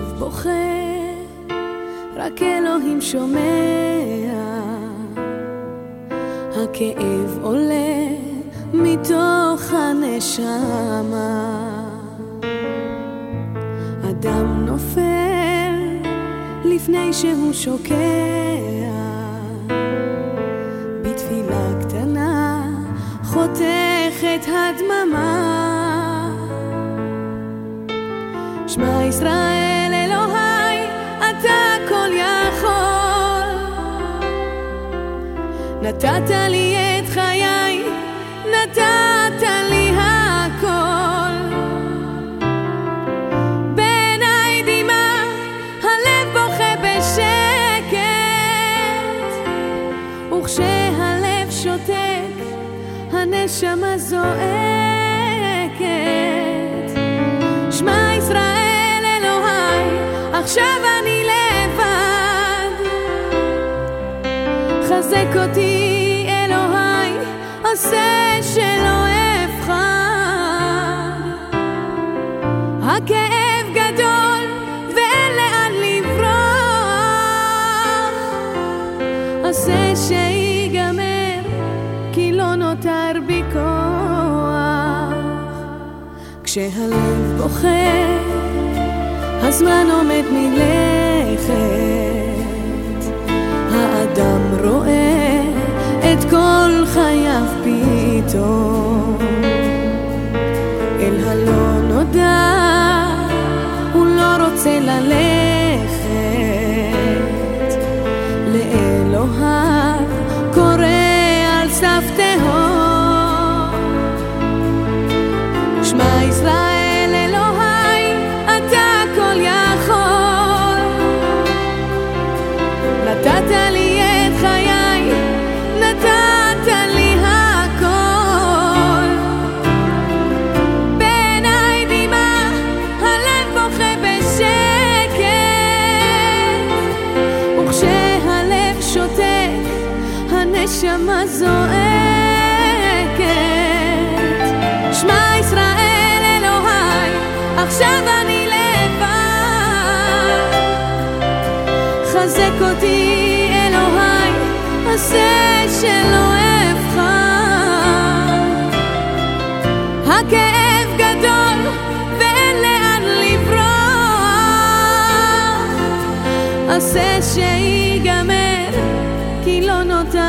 כשהלב בוכה, רק אלוהים שומע. הכאב עולה מתוך הנשמה. אדם נופל לפני שהוא שוקע, בתפילה קטנה חותכת הדממה. שמע ישראל אלוהי, אתה כל יכול. נתת לי את חיי, נתת לי הכל. בעיניי דמעה, הלב בוכה בשקט, וכשהלב שותק, הנשמה זועקת. שמע ישראל אלוהי, עכשיו אני לבד. חזק אותי אלוהי, עושה שלא אבחר. הכאב גדול ואין לאן לברוח, עושה שיגמר כי לא נותר בי כוח. כשהלב בוכה, הזמן עומד מלכת. האדם רואה את כל חייו פתאום. אל הלא נודע הוא לא רוצה ללכת. לאלוהיו קורא על סף תהום. שמע ישראל אלוהי, אתה כל יכול. נתת לי את חיי, נתת לי הכל. בעיניי דמעה, הלב בוכה בשקט, וכשהלב שותק, הנשמה זועקת. שמע ישראל אלוהי, עכשיו אני לבד. חזק אותי אלוהי, עשה שלא אבחר. הכאב גדול ואין לאן לברוח, עשה שיגמר כי לא נותר